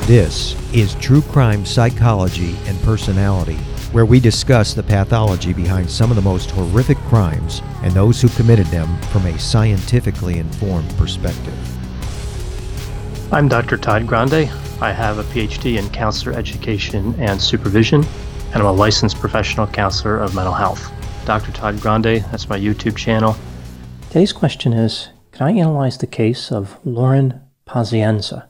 This is True Crime Psychology and Personality, where we discuss the pathology behind some of the most horrific crimes and those who committed them from a scientifically informed perspective. I'm Dr. Todd Grande. I have a PhD in counselor education and supervision, and I'm a licensed professional counselor of mental health. Dr. Todd Grande, that's my YouTube channel. Today's question is, can I analyze the case of Lauren Pazienza?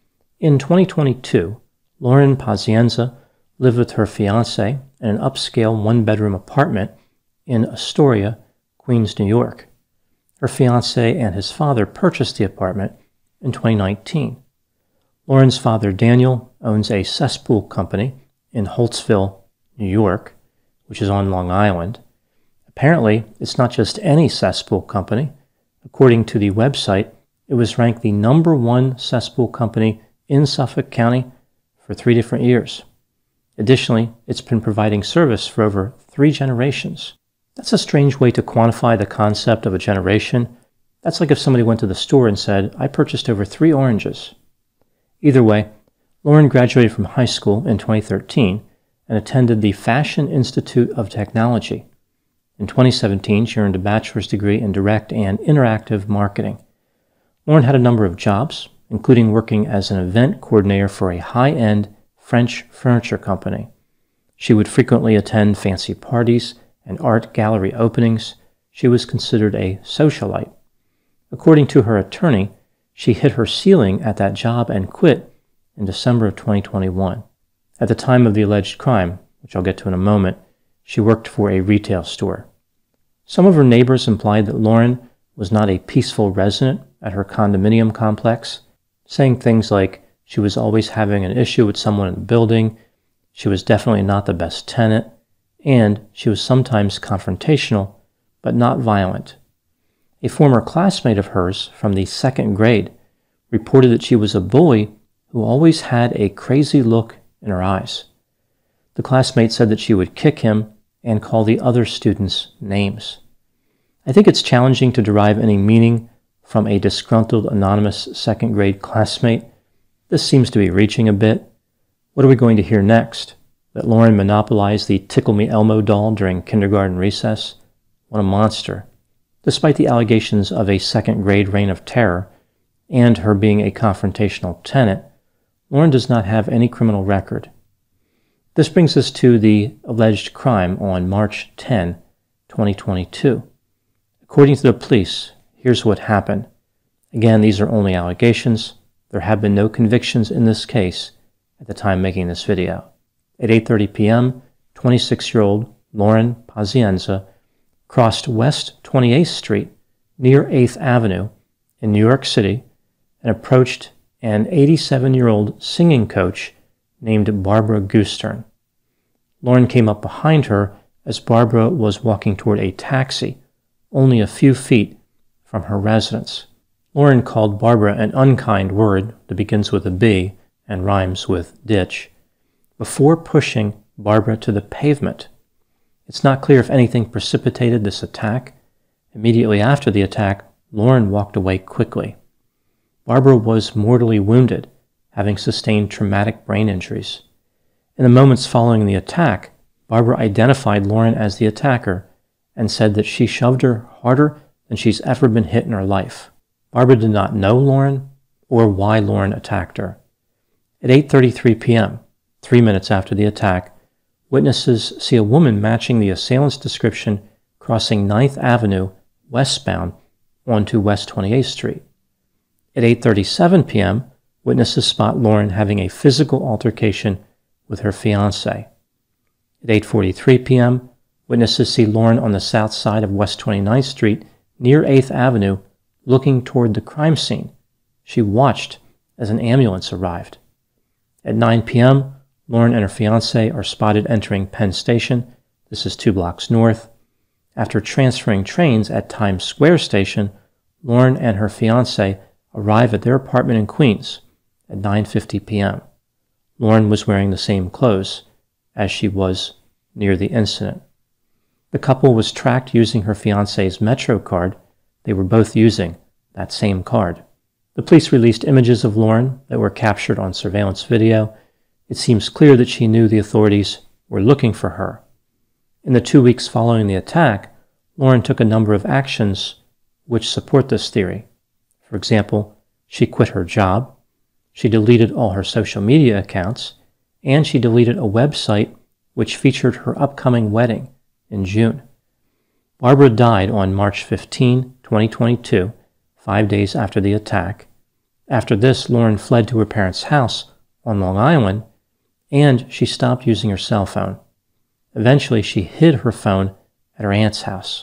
In 2022, Lauren Pazienza lived with her fiancé in an upscale one-bedroom apartment in Astoria, Queens, New York. Her fiancé and his father purchased the apartment in 2019. Lauren's father, Daniel, owns a cesspool company in Holtsville, New York, which is on Long Island. Apparently, it's not just any cesspool company. According to the website, it was ranked the #1 cesspool company in Suffolk County for 3 different years. Additionally, it's been providing service for over 3 generations. That's a strange way to quantify the concept of a generation. That's like if somebody went to the store and said, I purchased over 3 oranges. Either way, Lauren graduated from high school in 2013 and attended the Fashion Institute of Technology. In 2017, she earned a bachelor's degree in direct and interactive marketing. Lauren had a number of jobs, including working as an event coordinator for a high-end French furniture company. She would frequently attend fancy parties and art gallery openings. She was considered a socialite. According to her attorney, she hit her ceiling at that job and quit in December of 2021. At the time of the alleged crime, which I'll get to in a moment, she worked for a retail store. Some of her neighbors implied that Lauren was not a peaceful resident at her condominium complex, saying things like she was always having an issue with someone in the building, she was definitely not the best tenant, and she was sometimes confrontational, but not violent. A former classmate of hers from the 2nd grade reported that she was a bully who always had a crazy look in her eyes. The classmate said that she would kick him and call the other students names. I think it's challenging to derive any meaning from a disgruntled anonymous 2nd grade classmate. This seems to be reaching a bit. What are we going to hear next? That Lauren monopolized the Tickle Me Elmo doll during kindergarten recess? What a monster. Despite the allegations of a 2nd grade reign of terror and her being a confrontational tenant, Lauren does not have any criminal record. This brings us to the alleged crime on March 10, 2022. According to the police, here's what happened. Again, these are only allegations. There have been no convictions in this case at the time making this video. At 8:30 p.m., 26-year-old Lauren Pazienza crossed West 28th Street near 8th Avenue in New York City and approached an 87-year-old singing coach named Barbara Goostern. Lauren came up behind her as Barbara was walking toward a taxi only a few feet from her residence. Lauren called Barbara an unkind word that begins with a B and rhymes with ditch before pushing Barbara to the pavement. It's not clear if anything precipitated this attack. Immediately after the attack, Lauren walked away quickly. Barbara was mortally wounded, having sustained traumatic brain injuries. In the moments following the attack, Barbara identified Lauren as the attacker and said that she shoved her harder than she's ever been hit in her life. Barbara did not know Lauren or why Lauren attacked her. At 8:33 p.m., 3 minutes after the attack, witnesses see a woman matching the assailant's description crossing 9th Avenue westbound onto West 28th Street. At 8:37 p.m., witnesses spot Lauren having a physical altercation with her fiancé. At 8:43 p.m., witnesses see Lauren on the south side of West 29th Street near 8th Avenue looking toward the crime scene. She watched as an ambulance arrived. At 9 p.m., Lauren and her fiancé are spotted entering Penn Station. This is 2 blocks north. After transferring trains at Times Square Station, Lauren and her fiancé arrive at their apartment in Queens at 9:50 p.m. Lauren was wearing the same clothes as she was near the incident. The couple was tracked using her fiancé's Metro card. They were both using that same card. The police released images of Lauren that were captured on surveillance video. It seems clear that she knew the authorities were looking for her. In the 2 weeks following the attack, Lauren took a number of actions which support this theory. For example, she quit her job, she deleted all her social media accounts, and she deleted a website which featured her upcoming wedding in June. Barbara died on March 15, 2022, 5 days after the attack. After this, Lauren fled to her parents' house on Long Island, and she stopped using her cell phone. Eventually, she hid her phone at her aunt's house.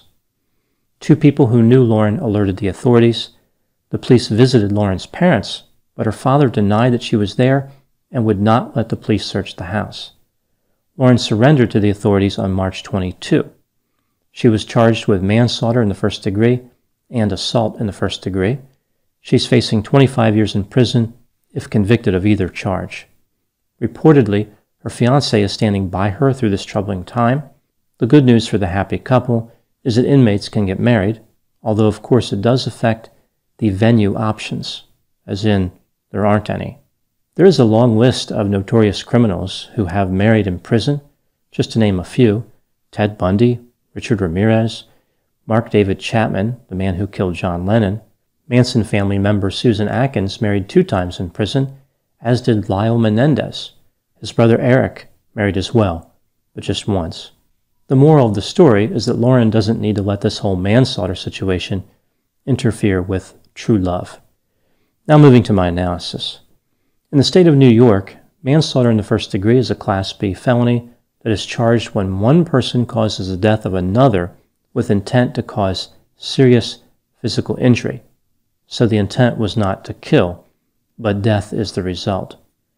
2 people who knew Lauren alerted the authorities. The police visited Lauren's parents, but her father denied that she was there and would not let the police search the house. Lauren surrendered to the authorities on March 22. She was charged with manslaughter in the first degree and assault in the first degree. She's facing 25 years in prison if convicted of either charge. Reportedly, her fiancé is standing by her through this troubling time. The good news for the happy couple is that inmates can get married, although of course it does affect the venue options, as in there aren't any. There is a long list of notorious criminals who have married in prison, just to name a few: Ted Bundy, Richard Ramirez, Mark David Chapman, the man who killed John Lennon. Manson family member Susan Atkins married 2 times in prison, as did Lyle Menendez. His brother Eric married as well, but just once. The moral of the story is that Lauren doesn't need to let this whole manslaughter situation interfere with true love. Now moving to my analysis. In the state of New York, manslaughter in the first degree is a Class B felony that is charged when one person causes the death of another with intent to cause serious physical injury. So the intent was not to kill, but death is the result.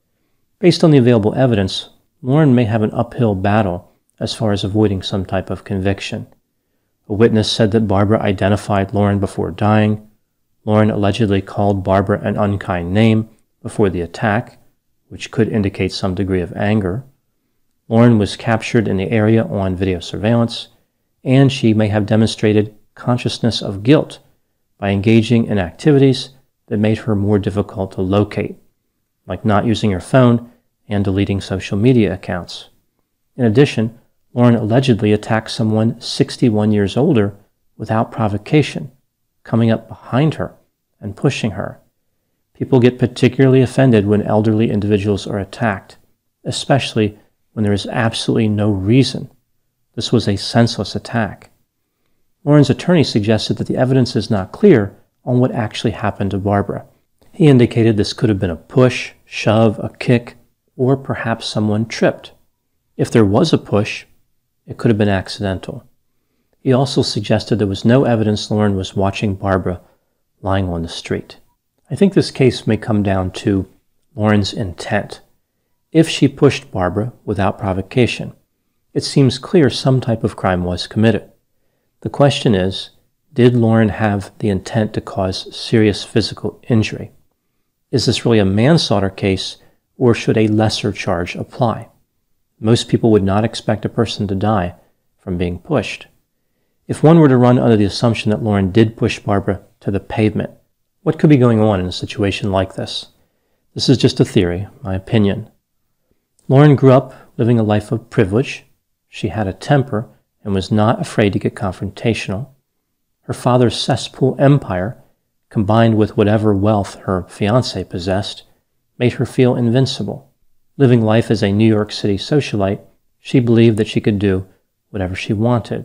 Based on the available evidence, Lauren may have an uphill battle as far as avoiding some type of conviction. A witness said that Barbara identified Lauren before dying. Lauren allegedly called Barbara an unkind name before the attack, which could indicate some degree of anger. Lauren was captured in the area on video surveillance, and she may have demonstrated consciousness of guilt by engaging in activities that made her more difficult to locate, like not using her phone and deleting social media accounts. In addition, Lauren allegedly attacked someone 61 years older without provocation, coming up behind her and pushing her. People get particularly offended when elderly individuals are attacked, especially when there is absolutely no reason. This was a senseless attack. Lauren's attorney suggested that the evidence is not clear on what actually happened to Barbara. He indicated this could have been a push, shove, a kick, or perhaps someone tripped. If there was a push, it could have been accidental. He also suggested there was no evidence Lauren was watching Barbara lying on the street. I think this case may come down to Lauren's intent. If she pushed Barbara without provocation, it seems clear some type of crime was committed. The question is, did Lauren have the intent to cause serious physical injury? Is this really a manslaughter case, or should a lesser charge apply? Most people would not expect a person to die from being pushed. If one were to run under the assumption that Lauren did push Barbara to the pavement, what could be going on in a situation like this? This is just a theory, my opinion. Lauren grew up living a life of privilege. She had a temper and was not afraid to get confrontational. Her father's cesspool empire, combined with whatever wealth her fiancé possessed, made her feel invincible. Living life as a New York City socialite, she believed that she could do whatever she wanted.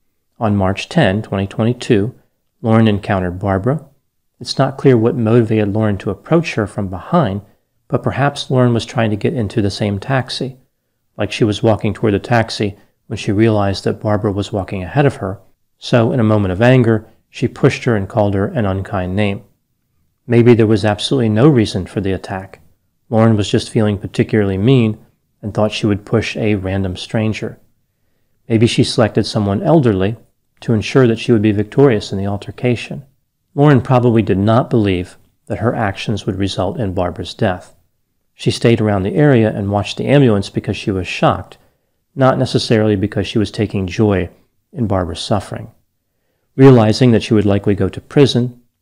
On March 10, 2022, Lauren encountered Barbara. It's not clear what motivated Lauren to approach her from behind, but perhaps Lauren was trying to get into the same taxi, like she was walking toward the taxi when she realized that Barbara was walking ahead of her. So, in a moment of anger, she pushed her and called her an unkind name. Maybe there was absolutely no reason for the attack. Lauren was just feeling particularly mean and thought she would push a random stranger. Maybe she selected someone elderly to ensure that she would be victorious in the altercation. Lauren probably did not believe that her actions would result in Barbara's death. She stayed around the area and watched the ambulance because she was shocked, not necessarily because she was taking joy in Barbara's suffering. Realizing that she would likely go to prison,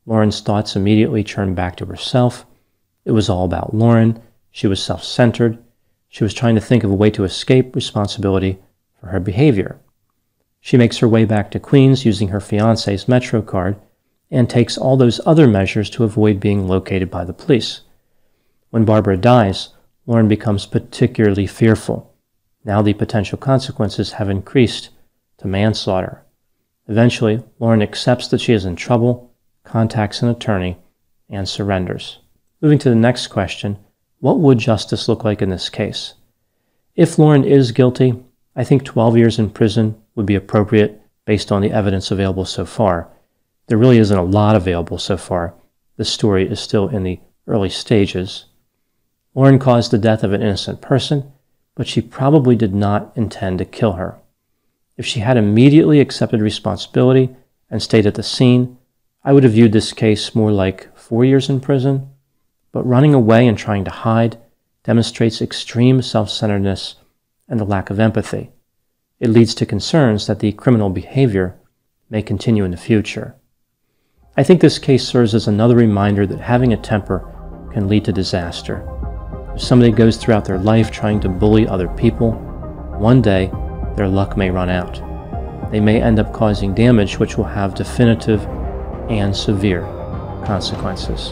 Lauren's thoughts immediately turned back to herself. It was all about Lauren. She was self-centered. She was trying to think of a way to escape responsibility for her behavior. She makes her way back to Queens using her fiancé's Metro card and takes all those other measures to avoid being located by the police. When Barbara dies, Lauren becomes particularly fearful. Now the potential consequences have increased to manslaughter. Eventually, Lauren accepts that she is in trouble, contacts an attorney, and surrenders. Moving to the next question, what would justice look like in this case? If Lauren is guilty, I think 12 years in prison would be appropriate based on the evidence available so far. There really isn't a lot available so far. The story is still in the early stages. Lauren caused the death of an innocent person, but she probably did not intend to kill her. If she had immediately accepted responsibility and stayed at the scene, I would have viewed this case more like 4 years in prison, but running away and trying to hide demonstrates extreme self-centeredness and a lack of empathy. It leads to concerns that the criminal behavior may continue in the future. I think this case serves as another reminder that having a temper can lead to disaster. If somebody goes throughout their life trying to bully other people, one day their luck may run out. They may end up causing damage which will have definitive and severe consequences.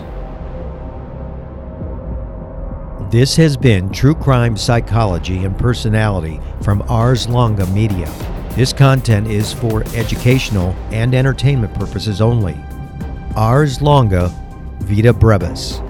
This has been True Crime Psychology and Personality from Ars Longa Media. This content is for educational and entertainment purposes only. Ars Longa Vita Brevis.